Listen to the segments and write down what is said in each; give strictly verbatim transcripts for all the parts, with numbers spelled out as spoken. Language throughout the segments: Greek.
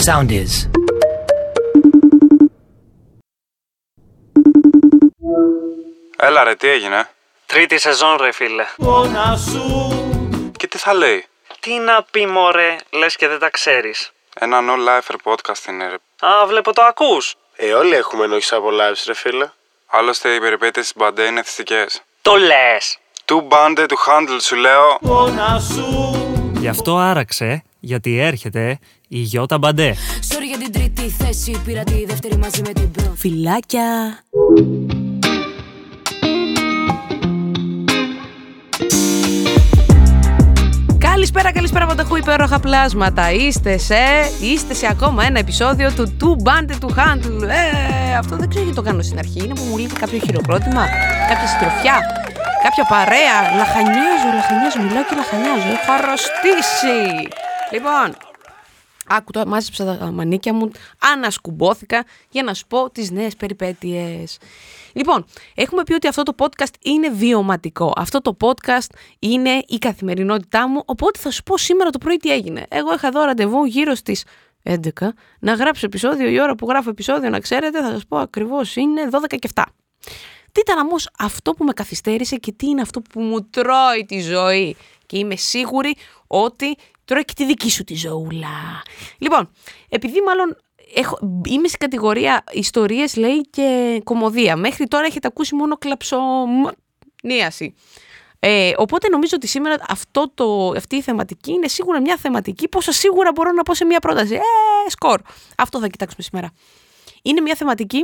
Sound is. Έλα ρε, τι έγινε? Τρίτη σεζόν ρε φίλε. Και τι θα λέει? Τι να πει μωρέ, λες και δεν τα ξέρεις. Ένα no lifer podcast είναι ρε. Α, βλέπω το ακούς. Ε, όλοι έχουμε ενόχεις από lives ρε φίλε. Άλλωστε οι περιπέτειες της Μπαντέ είναι θυστικές. Το λες. Του μπάντε του handle σου λέω. Γι' αυτό άραξε, γιατί έρχεται η Γιώτα Μπαντέ. Sorry για την τρίτη θέση, πήρα τη δεύτερη μαζί με την πρώτη. Φιλάκια. Καλησπέρα, καλησπέρα πανταχού υπέροχα πλάσματα. Είστε σε, είστε σε ακόμα ένα επεισόδιο του Του Μπάντε του Handle. Ε, αυτό δεν ξέρω γιατί το κάνω στην αρχή. Είναι που μου λείπει κάποιο χειροκρότημα, κάποια συντροφιά, κάποια παρέα. Λαχανιάζω, λαχανιάζω, μιλάω και λαχανιάζω. Έχω αρρωστήσει. Λοιπόν, άκου τώρα, μάζεψα τα μανίκια μου, ανασκουμπόθηκα για να σου πω τις νέες περιπέτειες. Λοιπόν, έχουμε πει ότι αυτό το podcast είναι βιωματικό. Αυτό το podcast είναι η καθημερινότητά μου, οπότε θα σου πω σήμερα το πρωί τι έγινε. Εγώ είχα εδώ ραντεβού γύρω στις έντεκα να γράψω επεισόδιο. Η ώρα που γράφω επεισόδιο, να ξέρετε, θα σας πω ακριβώς, είναι δώδεκα και επτά. Τι ήταν όμως αυτό που με καθυστέρησε και τι είναι αυτό που μου τρώει τη ζωή. Και είμαι σίγουρη ότι τρώει και τη δική σου τη ζωούλα. Λοιπόν, επειδή μάλλον έχω, είμαι στην κατηγορία ιστορίες, λέει, και κωμωδία. Μέχρι τώρα έχετε ακούσει μόνο κλαψονίαση. Ε, οπότε νομίζω ότι σήμερα αυτό το, αυτή η θεματική είναι σίγουρα μια θεματική, πόσο σίγουρα μπορώ να πω σε μια πρόταση. Ε, σκορ. Αυτό θα κοιτάξουμε σήμερα. Είναι μια θεματική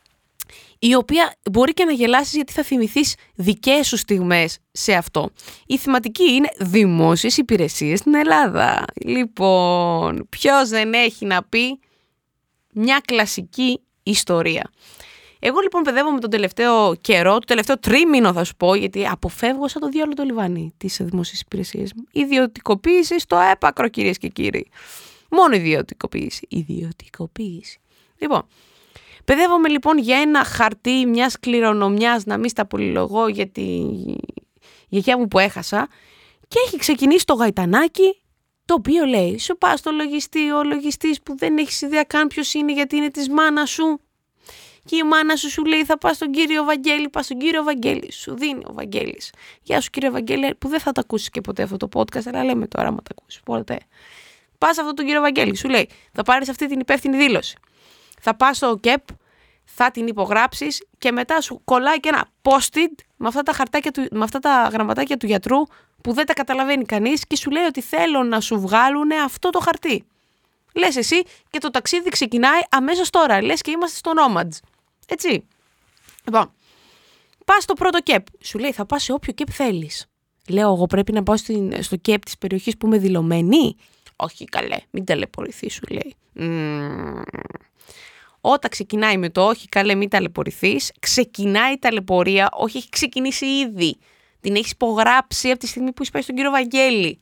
η οποία μπορεί και να γελάσεις γιατί θα θυμηθείς δικές σου στιγμές σε αυτό. Η θεματική είναι δημόσιες υπηρεσίες στην Ελλάδα. Λοιπόν, ποιος δεν έχει να πει μια κλασική ιστορία. Εγώ λοιπόν παιδεύομαι τον τελευταίο καιρό, το τελευταίο τρίμηνο θα σου πω, γιατί αποφεύγω σαν το διάολο το λιβάνι τις δημόσιες υπηρεσίες μου. Ιδιωτικοποίηση στο έπακρο, κυρίες και κύριοι. Μόνο ιδιωτικοποίηση. Ιδιωτικοποίηση. Λοιπόν, παιδεύομαι λοιπόν για ένα χαρτί μιας κληρονομιάς, να μην στα πολυλογώ για τη γιαγιά μου που έχασα, και έχει ξεκινήσει το γαϊτανάκι, το οποίο λέει, σου πας στο λογιστή, ο λογιστής που δεν έχεις ιδέα καν ποιος είναι γιατί είναι της μάνας σου. Και η μάνα σου σου λέει, θα πας στον κύριο Βαγγέλη, πας στον κύριο Βαγγέλη. Σου δίνει ο Βαγγέλης. Γεια σου κύριε Βαγγέλη, που δεν θα τα ακούσεις και ποτέ αυτό το podcast, αλλά λέμε τώρα, άμα τα ακούσεις ποτέ. Πας σε αυτόν τον κύριο Βαγγέλη, σου λέει, θα πάρεις αυτή την υπεύθυνη δήλωση. Θα πας στο ΚΕΠ, θα την υπογράψεις και μετά σου κολλάει και ένα post-it με αυτά τα χαρτάκια του, με αυτά τα γραμματάκια του γιατρού που δεν τα καταλαβαίνει κανείς και σου λέει ότι θέλω να σου βγάλουν αυτό το χαρτί. Λες εσύ και το ταξίδι ξεκινάει αμέσως τώρα. Λες και είμαστε στο Nomads. Έτσι. Λοιπόν, πας στο πρώτο ΚΕΠ. Σου λέει θα πας σε όποιο ΚΕΠ θέλεις. Λέω εγώ πρέπει να πάω στην, στο ΚΕΠ της περιοχής που είμαι δηλωμένη. Όχι καλέ, μην ταλαιπωρηθεί σου λέει. Mm. Όταν ξεκινάει με το όχι καλέ μην ταλαιπωρηθείς, ξεκινάει η ταλαιπωρία, όχι έχει ξεκινήσει ήδη. Την έχεις υπογράψει από τη στιγμή που είσαι πάει στον κύριο Βαγγέλη.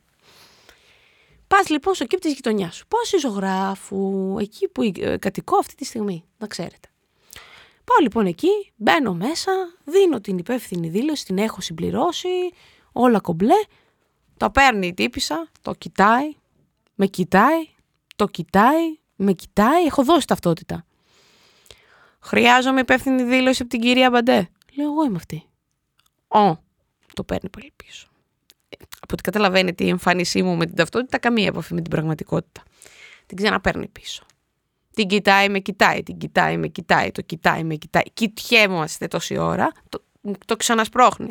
Πας λοιπόν στο ΚΕΠ της γειτονιάς σου. Πόσοι ζωγράφου, εκεί που κατοικώ αυτή τη στιγμή, να ξέρετε. Πάω λοιπόν εκεί, μπαίνω μέσα, δίνω την υπεύθυνη δήλωση, την έχω συμπληρώσει, όλα κομπλέ. Το παίρνει η τύπισσα, το κοιτάει, με κοιτάει, το κοιτάει, με κοιτάει, έχω δώσει ταυτότητα. Χρειάζομαι υπεύθυνη δήλωση από την κυρία Μπαντέ. Λέω εγώ είμαι αυτή. Ω, το παίρνει πάλι πίσω. Από ό,τι καταλαβαίνετε η εμφάνισή μου με την ταυτότητα καμία επαφή με την πραγματικότητα. Την ξαναπαίρνει πίσω. Την κοιτάει, με κοιτάει, την κοιτάει, με κοιτάει, το κοιτάει, με κοιτάει. Κοιτιέμαστε τόση ώρα, το, το ξανασπρώχνει.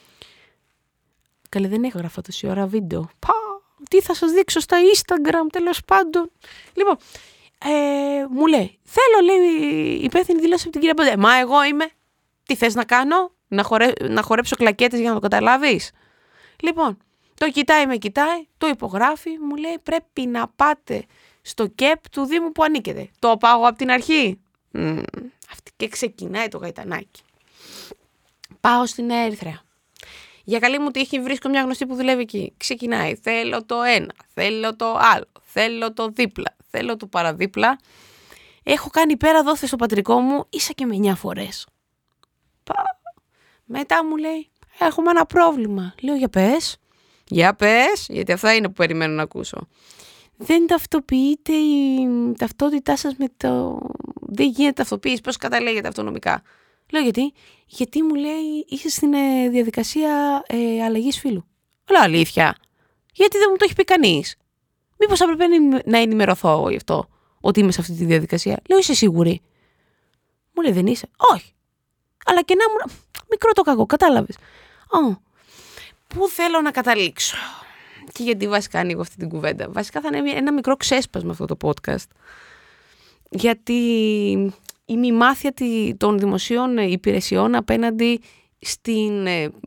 Καλέ δεν έγραφα τόση ώρα βίντεο. Πα, τι θα σας δείξω στα Instagram τέλος πάντων. Λοιπόν, ε, μου λέει, θέλω λέει υπεύθυνη δήλωση από την κυρία Μπαντέ. Μα εγώ είμαι, τι θες να κάνω, να, χορέ, να χορέψω κλακέτες για να το καταλάβεις. Λοιπόν, το κοιτάει, με κοιτάει, το υπογράφει, μου λέει πρέπει να πάτε στο ΚΕΠ του Δήμου που ανήκετε. Το πάω από την αρχή. Mm, αυτή και ξεκινάει το γαϊτανάκι. Πάω στην Ερυθρέα. Για καλή μου τύχη βρίσκω μια γνωστή που δουλεύει εκεί. Ξεκινάει, θέλω το ένα, θέλω το άλλο, θέλω το δίπλα, θέλω το παραδίπλα. Έχω κάνει πέρα δόθε στο πατρικό μου ίσα και με εννιά φορές. Πα. Μετά μου λέει, έχουμε ένα πρόβλημα. Λέω, για πες. Για πες, γιατί αυτά είναι που περιμένω να ακούσω. δεν ταυτοποιείται η ταυτότητά σας με το... Δεν γίνεται ταυτοποίηση, πώς καταλέγεται αυτονομικά. Λέω γιατί, γιατί μου λέει είσαι στην ε, διαδικασία ε, αλλαγής φύλου. Λέω αλήθεια, γιατί δεν μου το έχει πει κανείς. Μήπως θα πρέπει να ενημερωθώ γι' αυτό, ότι είμαι σε αυτή τη διαδικασία. Λέω είσαι σίγουρη. Μου λέει δεν είσαι. Όχι. Αλλά και να μου... Μικρό το κακό, κατάλαβες. Oh. Πού θέλω να καταλήξω. Και γιατί βασικά ανοίγω αυτή την κουβέντα. Βασικά θα είναι ένα μικρό ξέσπασμα αυτό το podcast. Γιατί η μη μάθεια των δημοσίων υπηρεσιών απέναντι στην...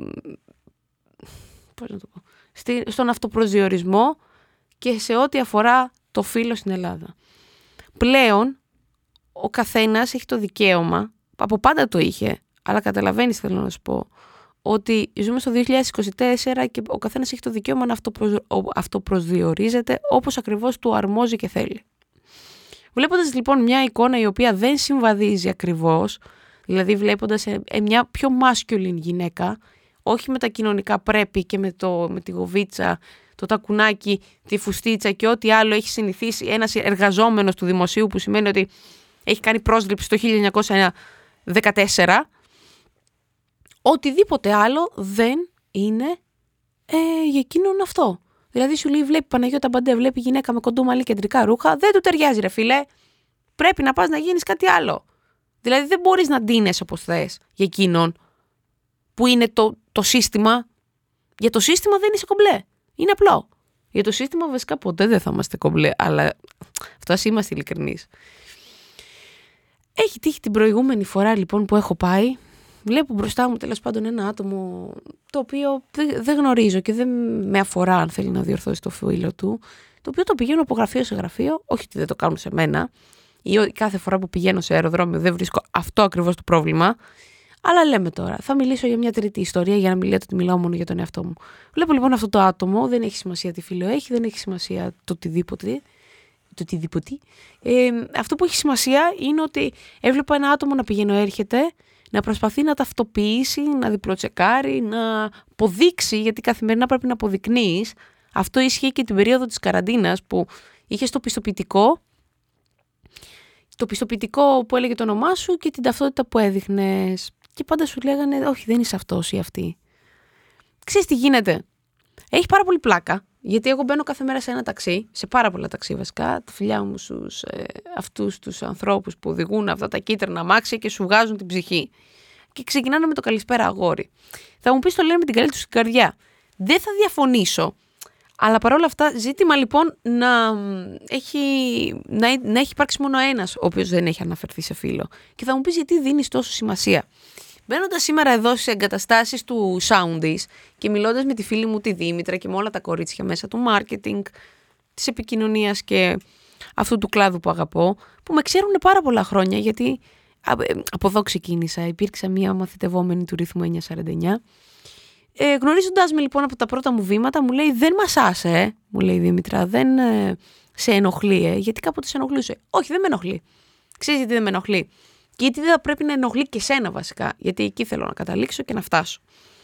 Πώς να το πω, στον αυτοπροσδιορισμό και σε ό,τι αφορά το φύλο στην Ελλάδα. Πλέον, ο καθένας έχει το δικαίωμα, από πάντα το είχε, αλλά καταλαβαίνεις θέλω να σου πω, ότι ζούμε στο δύο χιλιάδες είκοσι τέσσερα και ο καθένας έχει το δικαίωμα να αυτοπροσ... αυτοπροσδιορίζεται όπως ακριβώς του αρμόζει και θέλει. Βλέποντας λοιπόν μια εικόνα η οποία δεν συμβαδίζει ακριβώς, δηλαδή βλέποντας μια πιο masculine γυναίκα, όχι με τα κοινωνικά πρέπει και με, το, με τη γοβίτσα, το τακουνάκι, τη φουστίτσα και ό,τι άλλο έχει συνηθίσει ένας εργαζόμενος του δημοσίου, που σημαίνει ότι έχει κάνει πρόσληψη το χίλια εννιακόσια δεκατέσσερα, οτιδήποτε άλλο δεν είναι ε, για εκείνον αυτό. Δηλαδή σου λέει βλέπει Παναγιώτα Μπαντέ, βλέπει γυναίκα με κοντό μαλλί κεντρικά ρούχα, δεν του ταιριάζει ρε φίλε, πρέπει να πας να γίνεις κάτι άλλο. Δηλαδή δεν μπορείς να ντύνεσαι όπως θες για εκείνον που είναι το, το σύστημα. Για το σύστημα δεν είσαι κομπλέ. Είναι απλό. Για το σύστημα βασικά ποτέ δεν θα είμαστε κομπλέ, αλλά αυτό ας είμαστε ειλικρινείς. Έχει τύχει την προηγούμενη φορά λοιπόν που έχω πάει, βλέπω μπροστά μου τέλος πάντων ένα άτομο το οποίο δεν γνωρίζω και δεν με αφορά αν θέλει να διορθώσει το φύλο του, το οποίο το πηγαίνω από γραφείο σε γραφείο, όχι ότι δεν το κάνουν σε μένα ή κάθε φορά που πηγαίνω σε αεροδρόμιο δεν βρίσκω αυτό ακριβώς το πρόβλημα. Αλλά λέμε τώρα, θα μιλήσω για μια τρίτη ιστορία για να μην λέτε ότι μιλάω μόνο για τον εαυτό μου. Βλέπω λοιπόν αυτό το άτομο, δεν έχει σημασία τι φύλο έχει, δεν έχει σημασία το οτιδήποτε. Το οτιδήποτε. Ε, αυτό που έχει σημασία είναι ότι έβλεπα ένα άτομο να πηγαίνει έρχεται, να προσπαθεί να ταυτοποιήσει, να διπλοτσεκάρει, να αποδείξει, γιατί καθημερινά πρέπει να αποδεικνύεις. Αυτό ισχύει και την περίοδο της καραντίνας που είχες το πιστοποιητικό, το πιστοποιητικό που έλεγε το όνομά σου και την ταυτότητα που έδειχνες. Και πάντα σου λέγανε, όχι δεν είσαι αυτός ή αυτή. Ξέρεις τι γίνεται. Έχει πάρα πολύ πλάκα, γιατί εγώ μπαίνω κάθε μέρα σε ένα ταξί, σε πάρα πολλά ταξί βασικά, τα φιλιά μου στους ε, αυτούς τους ανθρώπους που οδηγούν αυτά τα κίτρινα αμάξια και σου βγάζουν την ψυχή. Και ξεκινάνε με το καλησπέρα αγόρι. Θα μου πεις το λένε με την καλή του στην καρδιά. Δεν θα διαφωνήσω. Αλλά παρόλα αυτά, ζήτημα λοιπόν να έχει, να, να έχει υπάρξει μόνο ένας ο οποίος δεν έχει αναφερθεί σε φίλο. Και θα μου πεις γιατί δίνεις τόσο σημασία. Μπαίνοντας σήμερα εδώ στις εγκαταστάσεις του Soundies και μιλώντας με τη φίλη μου τη Δήμητρα και με όλα τα κορίτσια μέσα του marketing, της επικοινωνίας και αυτού του κλάδου που αγαπώ, που με ξέρουν πάρα πολλά χρόνια, γιατί από εδώ ξεκίνησα, υπήρξα μια μαθητευόμενη του ρυθμού εννιακόσια σαράντα εννιά. Ε, γνωρίζοντας με λοιπόν από τα πρώτα μου βήματα, μου λέει δεν μασάσαι, ε, μου λέει η Δήμητρα, δεν ε, σε ενοχλεί, ε, γιατί κάποτε σε ενοχλούσε. Όχι, δεν με ενοχλεί. Ξέρεις γιατί δεν με ενοχλεί. Και γιατί δεν θα πρέπει να ενοχλεί και σένα βασικά, γιατί εκεί θέλω να καταλήξω και να φτάσω.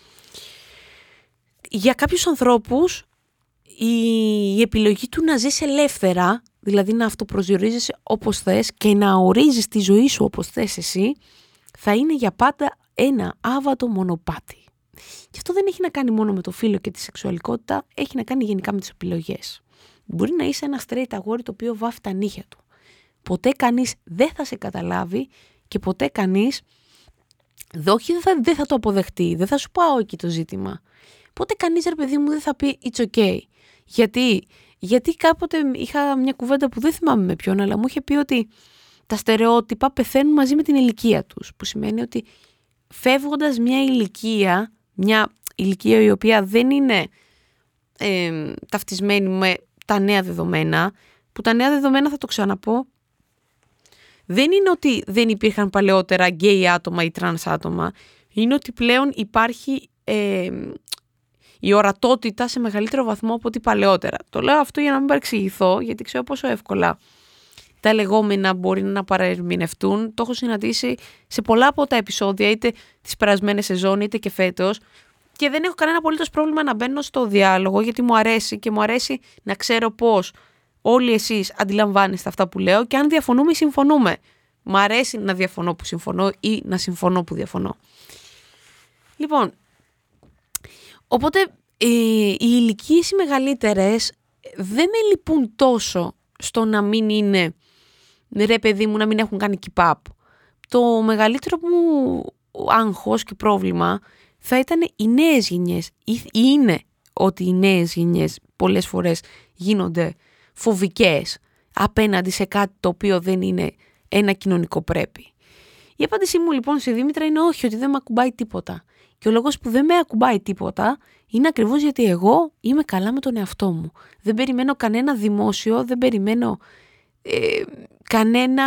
Για κάποιους ανθρώπους η επιλογή του να ζεις ελεύθερα, δηλαδή να αυτοπροσδιορίζεσαι όπως θες και να ορίζεις τη ζωή σου όπως θες εσύ, θα είναι για πάντα ένα άβατο μονοπάτι. Και αυτό δεν έχει να κάνει μόνο με το φύλο και τη σεξουαλικότητα, έχει να κάνει γενικά με τις επιλογές. Μπορεί να είσαι ένα straight αγόρι το οποίο βάφει τα νύχια του. Ποτέ κανείς δεν θα σε καταλάβει και ποτέ κανείς όχι δεν θα, δεν θα το αποδεχτεί, δεν θα σου πάω εκεί το ζήτημα. Ποτέ κανείς ρε παιδί μου δεν θα πει it's okay. Γιατί, γιατί κάποτε είχα μια κουβέντα που δεν θυμάμαι με ποιον, αλλά μου είχε πει ότι τα στερεότυπα πεθαίνουν μαζί με την ηλικία τους, που σημαίνει ότι φεύγοντας μια ηλικία, μια ηλικία η οποία δεν είναι ε, ταυτισμένη με τα νέα δεδομένα, που τα νέα δεδομένα θα το ξαναπώ, δεν είναι ότι δεν υπήρχαν παλαιότερα γκέι άτομα ή τρανς άτομα, είναι ότι πλέον υπάρχει ε, η ορατότητα σε μεγαλύτερο βαθμό από ό,τι παλαιότερα. Το λέω αυτό για να μην παρεξηγηθώ, γιατί ξέρω πόσο εύκολα τα λεγόμενα μπορεί να παραερμηνευτούν. Το έχω συναντήσει σε πολλά από τα επεισόδια, είτε τις περασμένες σεζόν, είτε και φέτος. Και δεν έχω κανένα απολύτως πρόβλημα να μπαίνω στο διάλογο, γιατί μου αρέσει και μου αρέσει να ξέρω πώς όλοι εσείς αντιλαμβάνεστε αυτά που λέω και αν διαφωνούμε, συμφωνούμε. Μ' αρέσει να διαφωνώ που συμφωνώ ή να συμφωνώ που διαφωνώ. Λοιπόν, οπότε ε, οι ηλικίες οι μεγαλύτερες δεν με λυπούν τόσο στο να μην είναι, ρε παιδί μου, να μην έχουν κάνει keep up. Το μεγαλύτερο μου άγχος και πρόβλημα θα ήταν οι νέες γενιές. Ή είναι ότι οι νέες γενιές πολλές φορές γίνονται φοβικές απέναντι σε κάτι το οποίο δεν είναι ένα κοινωνικό πρέπει. Η απάντησή μου λοιπόν στη Δήμητρα είναι όχι, ότι δεν με ακουμπάει τίποτα. Και ο λόγος που δεν με ακουμπάει τίποτα είναι ακριβώς γιατί εγώ είμαι καλά με τον εαυτό μου. Δεν περιμένω κανένα δημόσιο, δεν περιμένω ε, κανένα,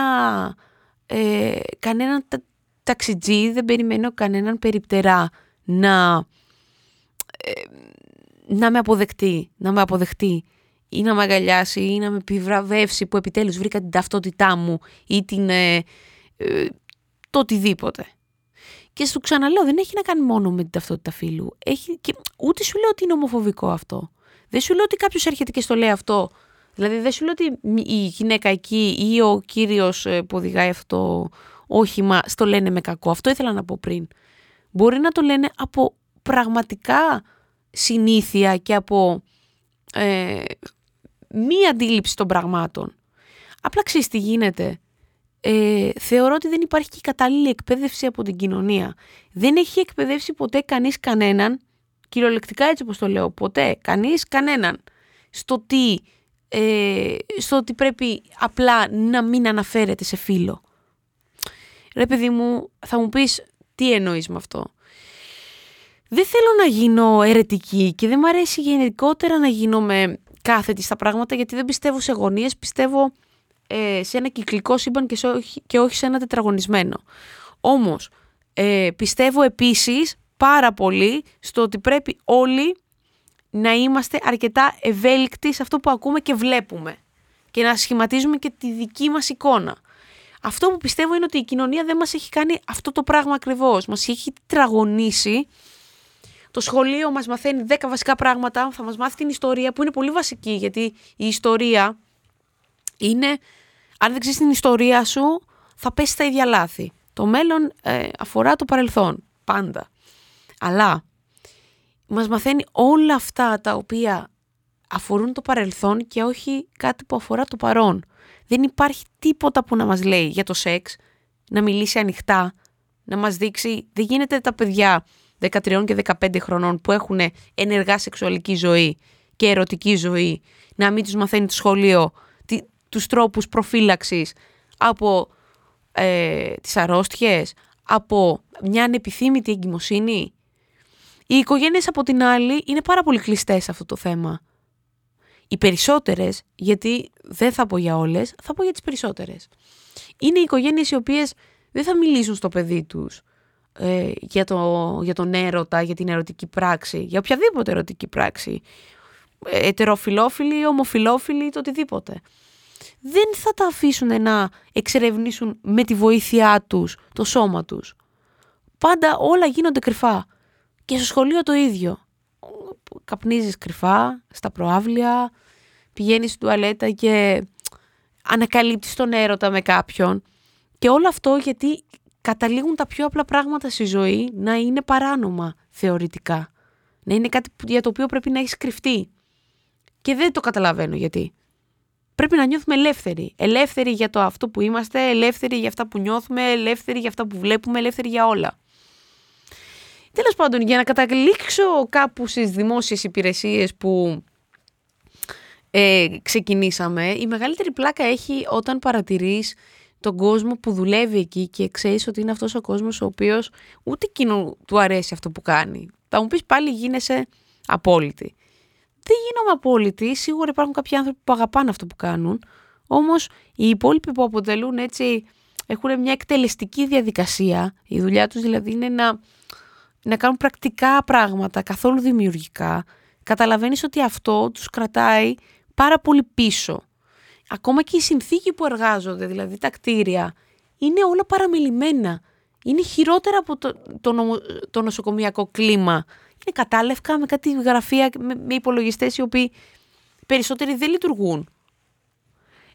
ε, κανέναν τα, ταξιτζή, δεν περιμένω κανέναν περιπτερά να, ε, να με αποδεχτεί, να με αποδεχτεί ή να με αγκαλιάσει ή να με επιβραβεύσει που επιτέλους βρήκα την ταυτότητά μου ή την, ε, ε, το οτιδήποτε. Και σου ξαναλέω, δεν έχει να κάνει μόνο με την ταυτότητα φύλου. Έχει και, ούτε σου λέω ότι είναι ομοφοβικό αυτό. Δεν σου λέω ότι κάποιος έρχεται και στο λέει αυτό. Δηλαδή δεν σου λέω ότι η γυναίκα εκεί ή ο κύριος που οδηγάει αυτό το όχημα στο λένε με κακό. Αυτό ήθελα να πω πριν. Μπορεί να το λένε από πραγματικά συνήθεια και από ε, μη αντίληψη των πραγμάτων. Απλά ξέρεις τι γίνεται. Ε, θεωρώ ότι δεν υπάρχει και κατάλληλη εκπαίδευση από την κοινωνία. Δεν έχει εκπαιδεύσει ποτέ κανείς κανέναν, κυριολεκτικά έτσι όπως το λέω, ποτέ κανείς κανέναν, στο τι, ε, στο ότι πρέπει απλά να μην αναφέρεται σε φύλο. Ρε παιδί μου, θα μου πεις τι εννοείς με αυτό. Δεν θέλω να γίνω αιρετική και δεν μου αρέσει γενικότερα να γίνομαι κάθετη στα πράγματα, γιατί δεν πιστεύω σε γωνίες, πιστεύω ε, σε ένα κυκλικό σύμπαν και, σε όχι, και όχι σε ένα τετραγωνισμένο. Όμως ε, πιστεύω επίσης πάρα πολύ στο ότι πρέπει όλοι να είμαστε αρκετά ευέλικτοι σε αυτό που ακούμε και βλέπουμε και να σχηματίζουμε και τη δική μας εικόνα. Αυτό που πιστεύω είναι ότι η κοινωνία δεν μας έχει κάνει αυτό το πράγμα ακριβώς. Μας έχει τετραγωνίσει. Το σχολείο μας μαθαίνει δέκα βασικά πράγματα, θα μας μάθει την ιστορία που είναι πολύ βασική, γιατί η ιστορία είναι, αν δεν ξέρεις την ιστορία σου θα πέσεις στα ίδια λάθη. Το μέλλον ε, αφορά το παρελθόν, πάντα. Αλλά μας μαθαίνει όλα αυτά τα οποία αφορούν το παρελθόν και όχι κάτι που αφορά το παρόν. Δεν υπάρχει τίποτα που να μας λέει για το σεξ, να μιλήσει ανοιχτά, να μας δείξει, δεν γίνεται τα παιδιά δεκατρία και δεκαπέντε χρονών που έχουν ενεργά σεξουαλική ζωή και ερωτική ζωή, να μην τους μαθαίνει το σχολείο τι, τους τρόπους προφύλαξης από ε, τις αρρώστιες, από μια ανεπιθύμητη εγκυμοσύνη. Οι οικογένειες από την άλλη είναι πάρα πολύ κλειστές σε αυτό το θέμα. Οι περισσότερες, γιατί δεν θα πω για όλες, θα πω για τις περισσότερες. Είναι οι οικογένειες οι οποίες δεν θα μιλήσουν στο παιδί τους ε, για, το, για τον έρωτα, για την ερωτική πράξη, για οποιαδήποτε ερωτική πράξη. Ε, ετεροφιλόφιλοι, ομοφιλόφιλοι, το οτιδήποτε. Δεν θα τα αφήσουν να εξερευνήσουν με τη βοήθειά τους το σώμα τους. Πάντα όλα γίνονται κρυφά. Και στο σχολείο το ίδιο. Καπνίζεις κρυφά, στα προάβλια, πηγαίνεις στην τουαλέτα και ανακαλύπτεις τον έρωτα με κάποιον. Και όλο αυτό γιατί καταλήγουν τα πιο απλά πράγματα στη ζωή να είναι παράνομα θεωρητικά. Να είναι κάτι για το οποίο πρέπει να έχεις κρυφτεί. Και δεν το καταλαβαίνω γιατί. Πρέπει να νιώθουμε ελεύθεροι. Ελεύθεροι για το αυτό που είμαστε, ελεύθεροι για αυτά που νιώθουμε, ελεύθεροι για αυτά που βλέπουμε, ελεύθεροι για όλα. Τέλος πάντων, για να καταλήξω κάπου στις δημόσιες υπηρεσίες που ε, ξεκινήσαμε, η μεγαλύτερη πλάκα έχει όταν παρατηρείς τον κόσμο που δουλεύει εκεί και ξέρεις ότι είναι αυτός ο κόσμος ο οποίος ούτε εκείνο του αρέσει αυτό που κάνει. Θα μου πεις πάλι γίνεσαι απόλυτη. Δεν γίνομαι απόλυτη, σίγουρα υπάρχουν κάποιοι άνθρωποι που αγαπάνε αυτό που κάνουν, όμως οι υπόλοιποι που αποτελούν έτσι, έχουν μια εκτελεστική διαδικασία, η δουλειά τους δηλαδή είναι να... να κάνουν πρακτικά πράγματα, καθόλου δημιουργικά, καταλαβαίνεις ότι αυτό τους κρατάει πάρα πολύ πίσω. Ακόμα και η συνθήκη που εργάζονται, δηλαδή τα κτίρια, είναι όλα παραμελημένα. Είναι χειρότερα από το, το, νομο, το νοσοκομιακό κλίμα. Είναι κατάλευκα με κάτι γραφεία, με, με υπολογιστές οι οποίοι περισσότεροι δεν λειτουργούν.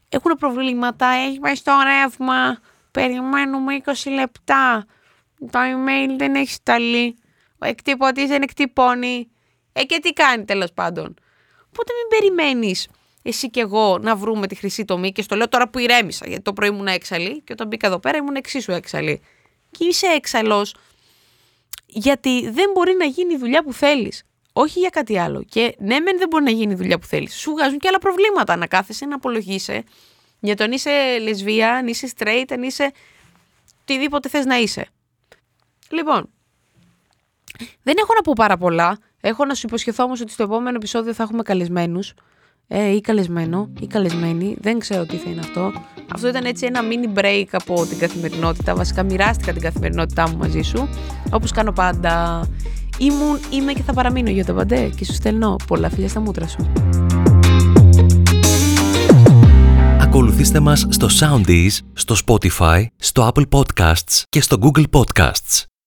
έχουν προβλήματα, έχει πάει στο ρεύμα, περιμένουμε είκοσι λεπτά, το email δεν έχει σταλεί, ο εκτυπωτής δεν εκτυπώνει, ε και τι κάνει τέλος πάντων. Οπότε μην περιμένεις εσύ και εγώ να βρούμε τη χρυσή τομή και στο λέω τώρα που ηρέμησα, γιατί το πρωί ήμουν έξαλλη και όταν μπήκα εδώ πέρα ήμουν εξίσου έξαλλη. Και είσαι έξαλλος γιατί δεν μπορεί να γίνει η δουλειά που θέλεις. Όχι για κάτι άλλο. Και ναι, μεν δεν μπορεί να γίνει η δουλειά που θέλεις. Σου βγάζουν και άλλα προβλήματα να κάθεσαι να απολογείσαι για το αν είσαι λεσβία, αν είσαι straight, αν είσαι οτιδήποτε θες να είσαι. Λοιπόν, δεν έχω να πω πάρα πολλά. Έχω να σου υποσχεθώ όμως ότι στο επόμενο επεισόδιο θα έχουμε καλεσμένους. Ε, ή καλεσμένο, ή καλεσμένη. Δεν ξέρω τι θα είναι αυτό. Αυτό ήταν έτσι ένα mini break από την καθημερινότητα. Βασικά μοιράστηκα την καθημερινότητά μου μαζί σου. Όπως κάνω πάντα. Ήμουν, είμαι και θα παραμείνω για το Μπαντέ και σου στέλνω πολλά φιλιά στα μούτρα σου. Ακολουθήστε μας στο Soundees, στο Spotify, στο Apple Podcasts και στο Google Podcasts.